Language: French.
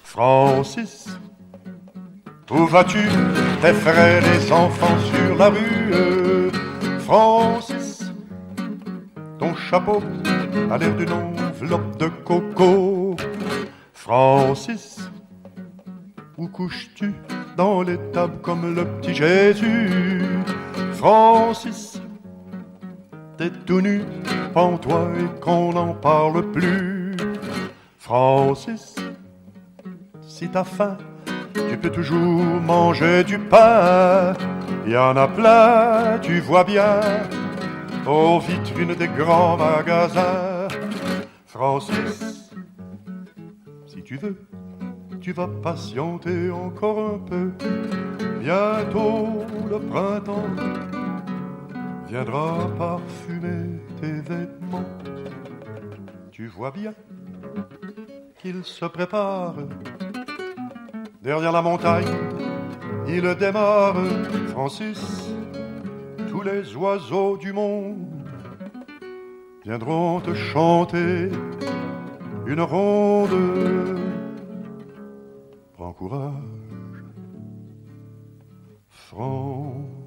Francis, où vas-tu? Tes frères, les enfants sur la rue. Francis, ton chapeau a l'air d'une enveloppe de coco. Francis, où couches-tu? Dans l'étable comme le petit Jésus. Francis, t'es tout nu, pends-toi et qu'on n'en parle plus. Francis, si t'as faim, tu peux toujours manger du pain. Y en a plein, tu vois bien, aux vitrines des grands magasins. Francis, si tu veux, tu vas patienter encore un peu. Bientôt le printemps viendra parfumer tes vêtements. Tu vois bien qu'il se prépare. Derrière la montagne, il démarre. Francis, tous les oiseaux du monde viendront te chanter une ronde. Prends courage, Francis.